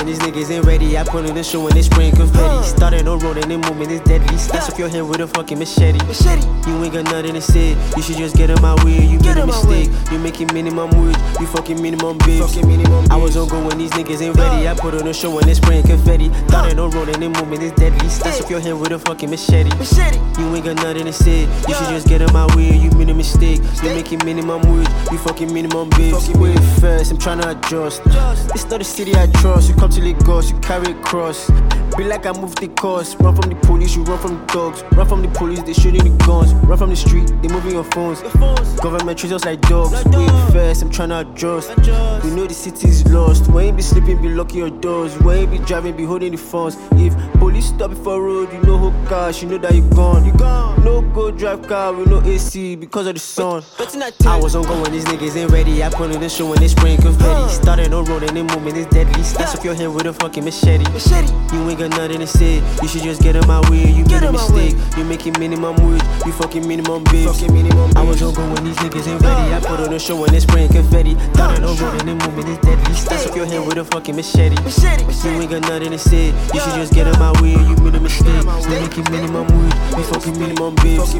when these niggas ain't ready. I put in the show when they spray confetti. Started on road and the movement is deadly. Slice up your hand with a fucking machete. You ain't got nothing to say. You should just get in my way. You made a mistake. You making minimum wage. You fucking minimum babes. I was on go when these niggas ain't ready. I put on a show when they spraying confetti. Started on road and the movement is deadly. Slice up your hand with a fucking machete. You ain't got nothing to say. You should just get in my way. You made a mistake. You making minimum wage. You fucking minimum babes. Wait first, I'm tryna adjust. It's not the city I trust. You come to Lagos, you carry a cross. Be like I moved the course. Run from the police, you run from the dogs. Run from the police, they shooting the guns. Run from the street, they moving your phones. Government treats us like dogs. Wait first, I'm tryna adjust. You know the city's lost. When you be sleeping, be locking your doors. When you be driving, be holding the phones. If police stop you for road, you know who cars, you know that you gone. No go drive car with no AC because of the sun. I was on go when these niggas ain't ready. I put in the show when they spraying confetti. Started on road and the movement is deadly. Slice up your hand with a fucking machete. You ain't got nothing to say. You should just get in my way. You made a mistake. You making minimum wage. You fucking minimum babes. I was on go when these niggas ain't ready. I put on the show when they spraying confetti. Started on road and the movement is deadly. Slice up your hand with a fucking machete. You ain't got nothing to say. You should just get in my way. You made a mistake. You making minimum wage. You fucking minimum babes.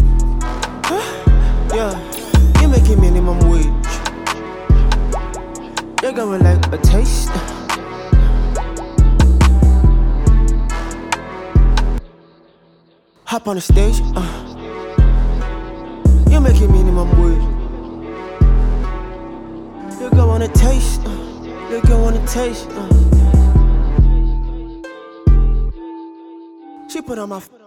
Yeah, you making minimum wage. You're going like a taste. Hop on the stage. You're making minimum wage. You go on a taste. You go on a taste. She put on my